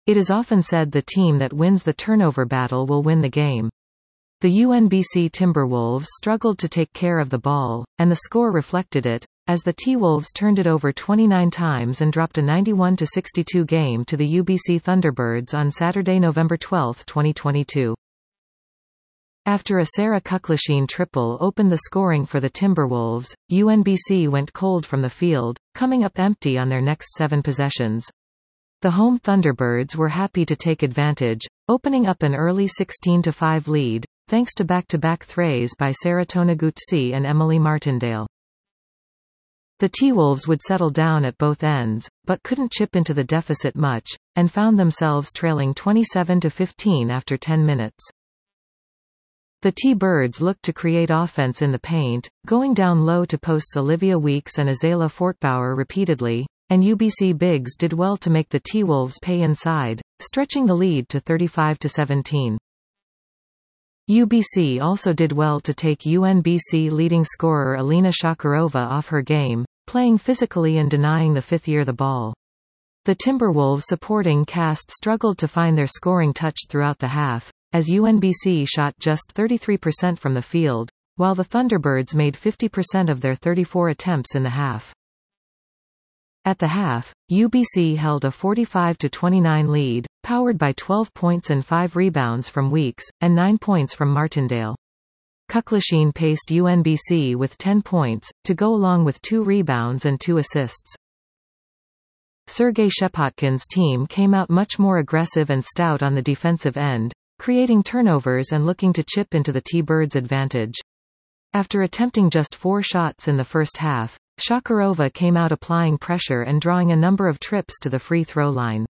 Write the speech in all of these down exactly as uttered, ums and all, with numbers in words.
It is often said the team that wins the turnover battle will win the game. The U N B C Timberwolves struggled to take care of the ball, and the score reflected it, as the T-Wolves turned it over twenty-nine times and dropped a ninety-one to sixty-two game to the U B C Thunderbirds on Saturday, November twelfth, twenty twenty-two. After a Sarah Kuklashian triple opened the scoring for the Timberwolves, U N B C went cold from the field, coming up empty on their next seven possessions. The home Thunderbirds were happy to take advantage, opening up an early sixteen to five lead, thanks to back-to-back threes by Sarah Tonegutsi and Emily Martindale. The T-Wolves would settle down at both ends, but couldn't chip into the deficit much, and found themselves trailing twenty-seven to fifteen after ten minutes. The T-Birds looked to create offense in the paint, going down low to posts Olivia Weeks and Azalea Fortbauer repeatedly, and U B C bigs did well to make the T-Wolves pay inside, stretching the lead to thirty-five to seventeen. U B C also did well to take U N B C leading scorer Alina Shakarova off her game, playing physically and denying the fifth year the ball. The Timberwolves supporting cast struggled to find their scoring touch throughout the half, as U N B C shot just thirty-three percent from the field, while the Thunderbirds made fifty percent of their thirty-four attempts in the half. At the half, U B C held a forty-five to twenty-nine lead, powered by twelve points and five rebounds from Weeks, and nine points from Martindale. Kuklashian paced U N B C with ten points, to go along with two rebounds and two assists. Sergei Shepotkin's team came out much more aggressive and stout on the defensive end, creating turnovers and looking to chip into the T-Birds' advantage. After attempting just four shots in the first half, Shakarova came out applying pressure and drawing a number of trips to the free throw line.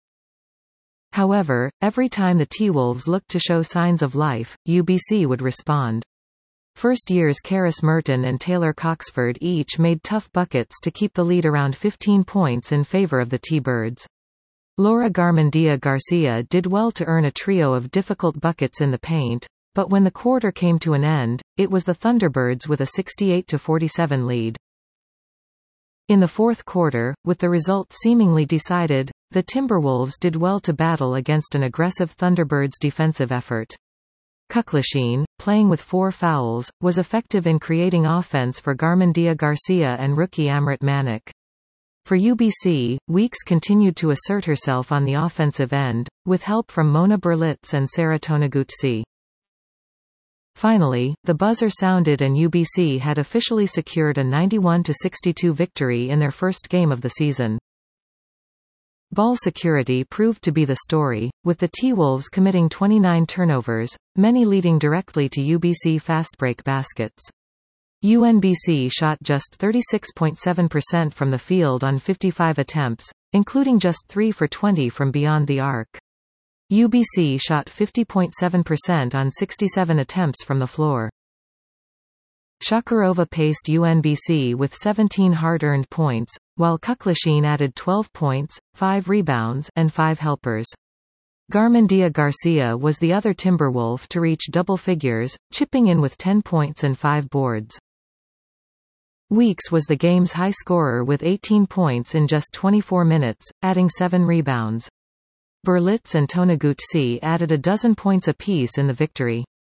However, every time the T-Wolves looked to show signs of life, U B C would respond. First years Karis Merton and Taylor Coxford each made tough buckets to keep the lead around fifteen points in favor of the T-Birds. Laura Garmendia Garcia did well to earn a trio of difficult buckets in the paint, but when the quarter came to an end, it was the Thunderbirds with a sixty-eight to forty-seven lead. In the fourth quarter, with the result seemingly decided, the Timberwolves did well to battle against an aggressive Thunderbirds defensive effort. Kuklashian, playing with four fouls, was effective in creating offense for Garmendia Garcia and rookie Amrit Manik. For U B C, Weeks continued to assert herself on the offensive end, with help from Mona Berlitz and Sarah Tonegutsi. Finally, the buzzer sounded and U B C had officially secured a ninety-one to sixty-two victory in their first game of the season. Ball security proved to be the story, with the T-Wolves committing twenty-nine turnovers, many leading directly to U B C fast break baskets. U N B C shot just thirty-six point seven percent from the field on fifty-five attempts, including just three for twenty from beyond the arc. U B C shot fifty point seven percent on sixty-seven attempts from the floor. Shakarova paced U N B C with seventeen hard-earned points, while Kuklashian added twelve points, five rebounds, and five helpers. Garmendia Garcia was the other Timberwolf to reach double figures, chipping in with ten points and five boards. Weeks was the game's high scorer with eighteen points in just twenty-four minutes, adding seven rebounds. Berlitz and Tonegutsi added a dozen points apiece in the victory.